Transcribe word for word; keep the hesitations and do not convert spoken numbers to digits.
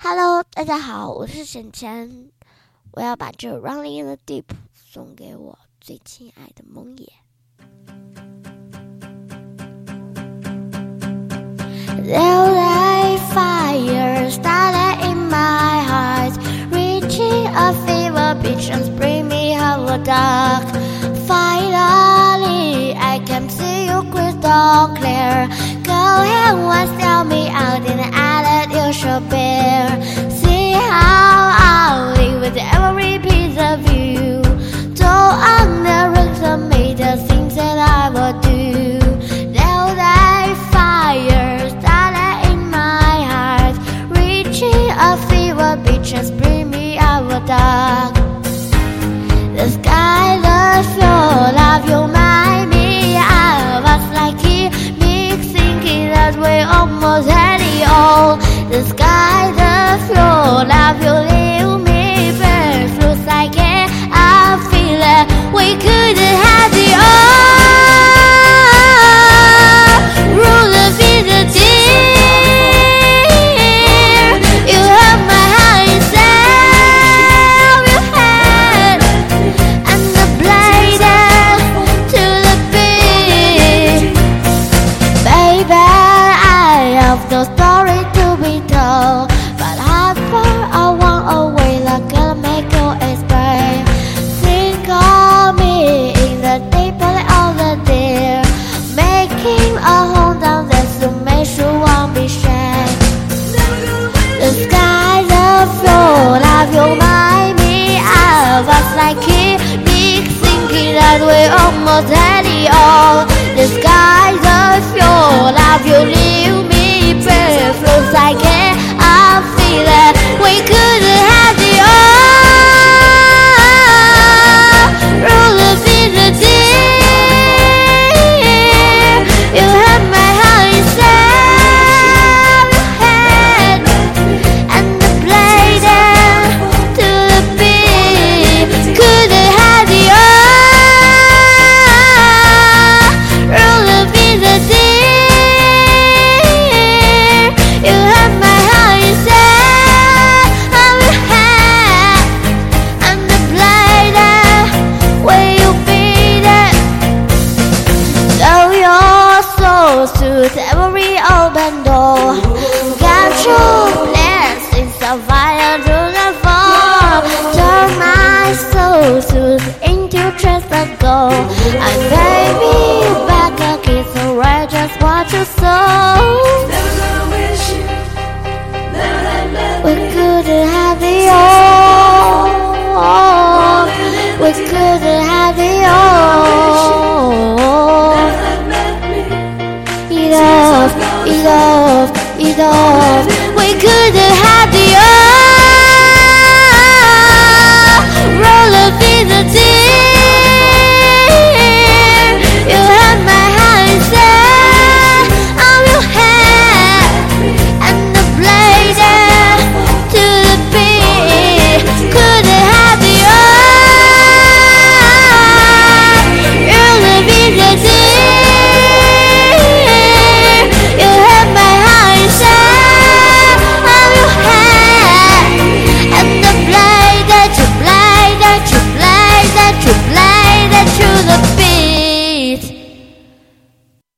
Hello， 大家好，我是沈晨，我要把这 Running in the Deep 送给我最亲爱的梦野。There a fire started in my heart, reaching a fever pitch and spring me out of the dark. Finally, I can see you crystal clear. Go ahead, once tell me out in the alley you shall bear. See how I'll live with every piece of you. Don't underestimate the things that I will do. There's a fire started in my heart, reaching a fever pitch and bring me out of the dark. The sky, the shore, love you, my me. I was like me, thinking that we almost had it all. The sky, the floor, love you, leave me bare. Feels like it, I feel it. We could have it all. Rule of the deep. You have my heart inside your head, and the blade to the beat. Baby, I have no story to be told, but how far I want away, like I'll make you explain. Think of me in the deep of the deer, making a home down there to make sure won't be shaken. The sky, the floor, love you, my me. I was like me, thinking that we almost had it all. The sky, the floor, love you, leave me bare. Feels like it, I feel it. We could have it all. Roll up in the deep. You have my heart inside your head, and the blade to the beat. Could have it all. Roll up in the deep. You have my heart inside your head, and the blade where you beat it. Though your soul suits every open door, got your plans in some fire to the fall. Turn my soul suits into trust and gold. And baby, back again, so I just want your soul. Never gonna wish you, never let love We couldn't have it all. We couldn't have it all.